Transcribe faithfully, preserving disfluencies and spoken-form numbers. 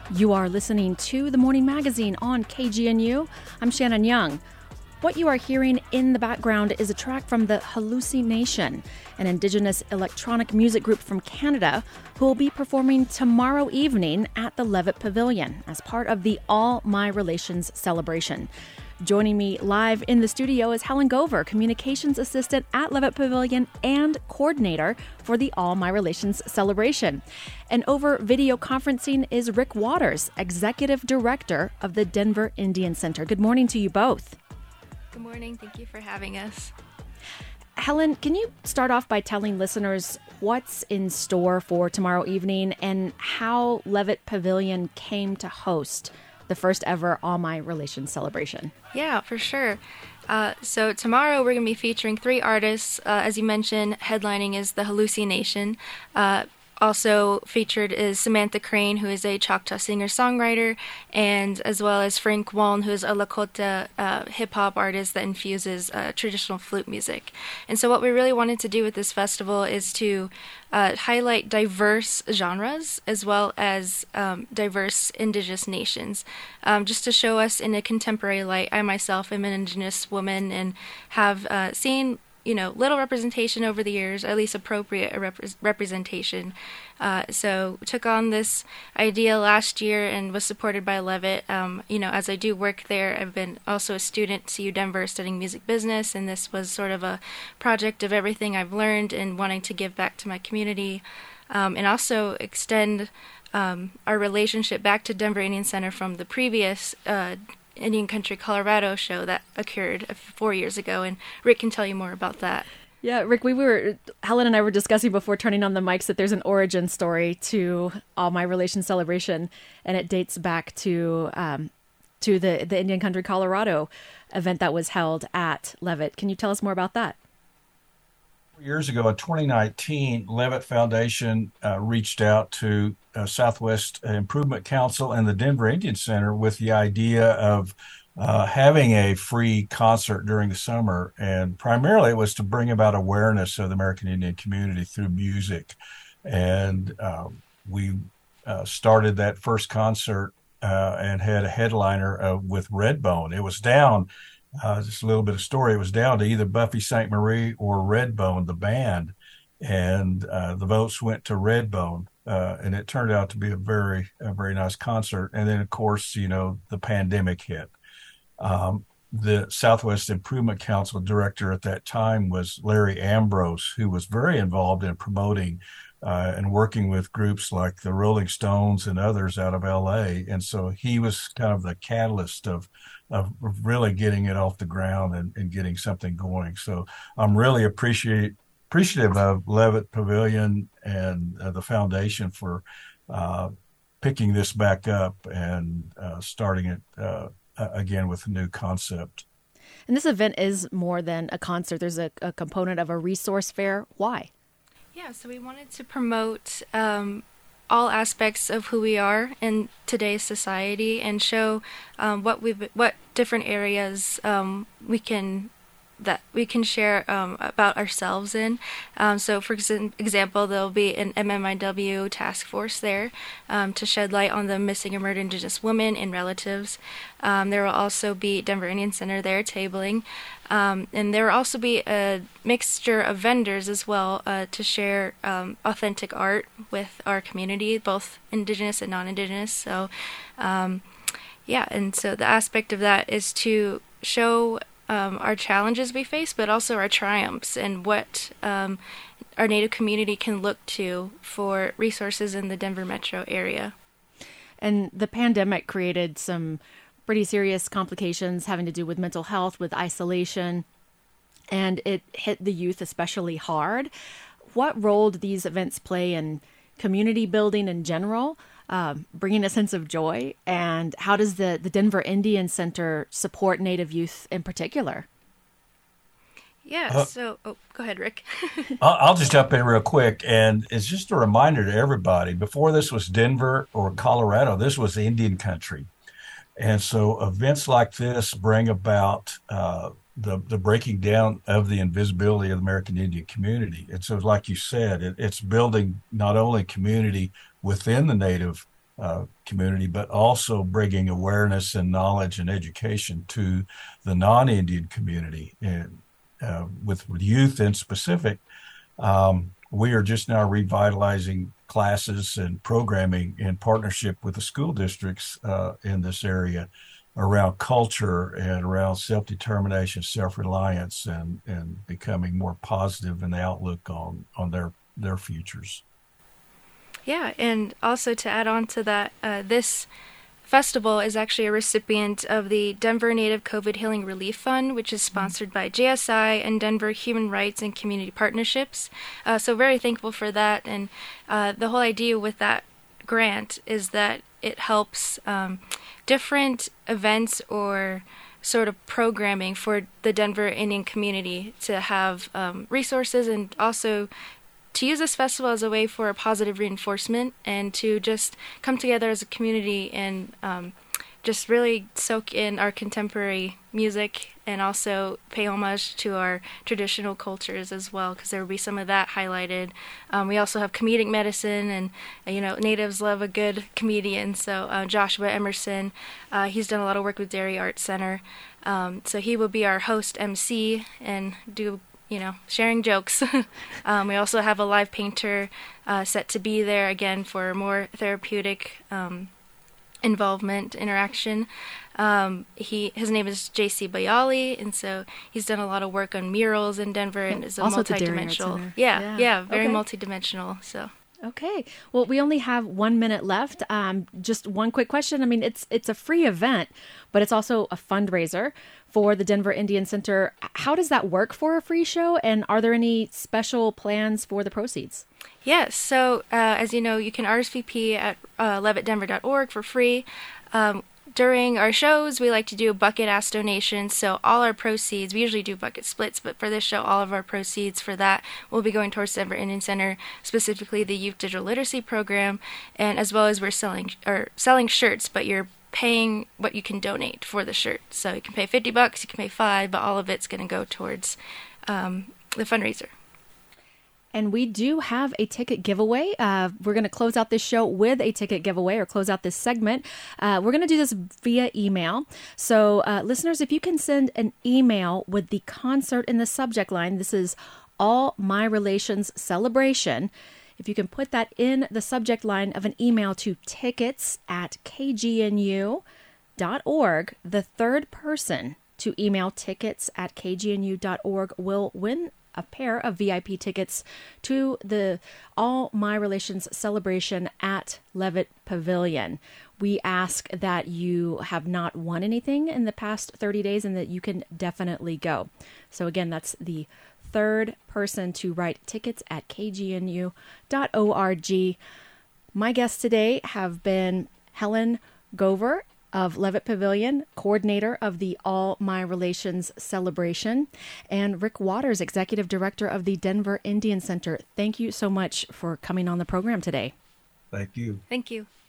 You are listening to The Morning Magazine on K G N U. I'm Shannon Young. What you are hearing in the background is a track from the Hallucination, an Indigenous electronic music group from Canada who will be performing tomorrow evening at the Levitt Pavilion as part of the All My Relations celebration. Joining me live in the studio is Helen Gover, Communications Assistant at Levitt Pavilion and Coordinator for the All My Relations celebration. And over video conferencing is Rick Waters, Executive Director of the Denver Indian Center. Good morning to you both. Good morning. Thank you for having us. Helen, can you start off by telling listeners what's in store for tomorrow evening and how Levitt Pavilion came to host the first ever All My Relations celebration? Yeah, for sure. Uh, so tomorrow we're going to be featuring three artists. Uh, as you mentioned, headlining is the Hallucination. Uh, also featured is Samantha Crane, who is a Choctaw singer-songwriter, and as well as Frank Waln, who is a Lakota uh, hip-hop artist that infuses uh, traditional flute music. And so what we really wanted to do with this festival is to uh, highlight diverse genres as well as um, diverse indigenous nations, um, just to show us in a contemporary light. I myself am an indigenous woman and have uh, seen you know, little representation over the years, at least appropriate rep- representation. Uh, so took on this idea last year and was supported by Levitt. Um, you know, as I do work there, I've been also a student at C U Denver studying music business, and this was sort of a project of everything I've learned and wanting to give back to my community, um, and also extend um, our relationship back to Denver Indian Center from the previous uh Indian Country, Colorado show that occurred four years ago, and Rick can tell you more about that. Yeah, Rick, we were, Helen and I were discussing before turning on the mics that there's an origin story to All My Relations celebration, and it dates back to um, to the, the Indian Country, Colorado event that was held at Levitt. Can you tell us more about that? Years ago, in twenty nineteen, Levitt Foundation uh, reached out to uh, Southwest Improvement Council and the Denver Indian Center with the idea of uh, having a free concert during the summer. And primarily it was to bring about awareness of the American Indian community through music. And uh, we uh, started that first concert uh, and had a headliner uh, with Redbone. It was down Uh, just a little bit of story. It was down to either Buffy Sainte Marie or Redbone, the band, and uh, the votes went to Redbone, uh, and it turned out to be a very, a very nice concert. And then, of course, you know, the pandemic hit. Um, the Southwest Improvement Council director at that time was Larry Ambrose, who was very involved in promoting uh, and working with groups like the Rolling Stones and others out of L A. And so he was kind of the catalyst of of really getting it off the ground and, and getting something going. So I'm really appreciate appreciative of Levitt Pavilion and uh, the foundation for uh, picking this back up and uh, starting it uh, again with a new concept. And this event is more than a concert. There's a, a component of a resource fair. Why? Yeah, so we wanted to promote um, all aspects of who we are in today's society and show um, what we what different areas um, we can that we can share um, about ourselves in. Um, so, for example, there'll be an M M I W task force there um, to shed light on the missing and murdered Indigenous women and relatives. Um, there will also be Denver Indian Center there tabling. Um, and there will also be a mixture of vendors as well uh, to share um, authentic art with our community, both Indigenous and non-Indigenous. So, um, yeah, and so the aspect of that is to show um, our challenges we face, but also our triumphs and what um, our Native community can look to for resources in the Denver metro area. And the pandemic created some pretty serious complications having to do with mental health, with isolation, and it hit the youth especially hard. What role do these events play in community building in general, um, bringing a sense of joy, and how does the, the Denver Indian Center support Native youth in particular? Yeah, Uh, so, oh, go ahead, Rick. I'll I'll just jump in real quick, and it's just a reminder to everybody, before this was Denver or Colorado, this was Indian country. And so events like this bring about uh, the the breaking down of the invisibility of the American Indian community. And so, like you said, it, it's building not only community within the Native uh, community, but also bringing awareness and knowledge and education to the non-Indian community, and uh, with, with youth in specific. Um, we are just now revitalizing classes and programming in partnership with the school districts uh, in this area around culture and around self-determination, self-reliance, and, and becoming more positive in the outlook on, on their, their futures. Yeah, and also to add on to that, uh, this festival is actually a recipient of the Denver Native COVID Healing Relief Fund, which is sponsored by J S I and Denver Human Rights and Community Partnerships. Uh, so very thankful for that. And uh, the whole idea with that grant is that it helps um, different events or sort of programming for the Denver Indian community to have um, resources, and also to use this festival as a way for a positive reinforcement and to just come together as a community and um, just really soak in our contemporary music and also pay homage to our traditional cultures as well, because there will be some of that highlighted. Um, we also have comedic medicine, and you know, natives love a good comedian. So uh, Joshua Emerson, uh, he's done a lot of work with Dairy Arts Center. Um, so he will be our host M C and do you know, sharing jokes. um, we also have a live painter uh, set to be there again for more therapeutic um, involvement, interaction. Um, he his name is J C Bayali, and so he's done a lot of work on murals in Denver, and is a also multi-dimensional. Yeah, yeah, yeah, very okay. multi-dimensional. So. Okay. Well, we only have one minute left. Um, just one quick question. I mean, it's it's a free event, but it's also a fundraiser for the Denver Indian Center. How does that work for a free show? And are there any special plans for the proceeds? Yes. So, uh, as you know, you can R S V P at uh, levitt denver dot org for free. Um, During our shows, we like to do a bucket ass donation, so all our proceeds, we usually do bucket splits, but for this show, all of our proceeds for that will be going towards Denver Indian Center, specifically the Youth Digital Literacy Program, and as well as we're selling or selling shirts, but you're paying what you can donate for the shirt. So you can pay fifty bucks, you can pay five, but all of it's going to go towards um, the fundraiser. And we do have a ticket giveaway. Uh, we're going to close out this show with a ticket giveaway, or close out this segment. Uh, we're going to do this via email. So uh, listeners, if you can send an email with the concert in the subject line, this is All My Relations Celebration. If you can put that in the subject line of an email to tickets at k g n u dot org, the third person to email tickets at k g n u dot org will win a pair of V I P tickets to the All My Relations celebration at Levitt Pavilion. We ask that you have not won anything in the past thirty days and that you can definitely go. So again, that's the third person to write tickets at k g n u dot org. My guests today have been Helen Gover of Levitt Pavilion, coordinator of the All My Relations celebration, and Rick Waters, executive director of the Denver Indian Center. Thank you so much for coming on the program today. Thank you. Thank you.